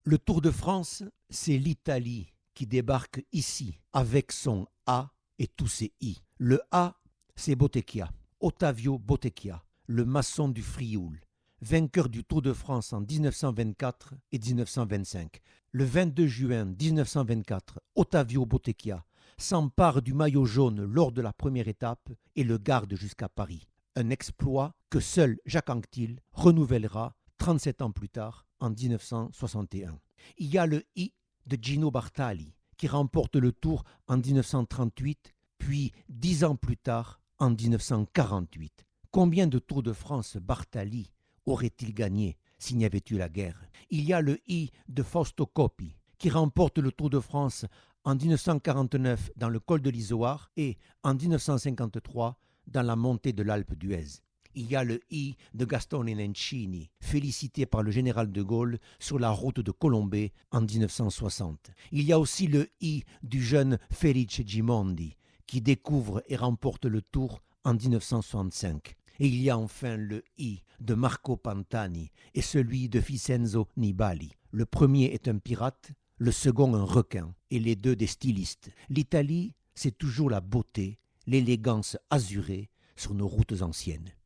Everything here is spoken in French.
Le Tour de France, c'est l'Italie qui débarque ici avec son A et tous ses I. Le A, c'est Bottecchia, Ottavio Bottecchia, le maçon du Frioul, vainqueur du Tour de France en 1924 et 1925. Le 22 juin 1924, Ottavio Bottecchia s'empare du maillot jaune lors de la première étape et le garde jusqu'à Paris. Un exploit que seul Jacques Anquetil renouvellera 37 ans plus tard, en 1961. Il y a le I de Gino Bartali, qui remporte le Tour en 1938, puis 10 ans plus tard, en 1948. Combien de Tours de France Bartali aurait-il gagné s'il n'y avait eu la guerre? Il y a le I de Fausto Coppi, qui remporte le Tour de France en 1949 dans le col de l'Izoard et en 1953 dans la montée de l'Alpe d'Huez. Il y a le I de Gastone Nencini, félicité par le général de Gaulle sur la route de Colombey en 1960. Il y a aussi le I du jeune Felice Gimondi, qui découvre et remporte le Tour en 1965. Et il y a enfin le I de Marco Pantani et celui de Vincenzo Nibali. Le premier est un pirate, le second un requin, et les deux des stylistes. L'Italie, c'est toujours la beauté, l'élégance azurée sur nos routes anciennes.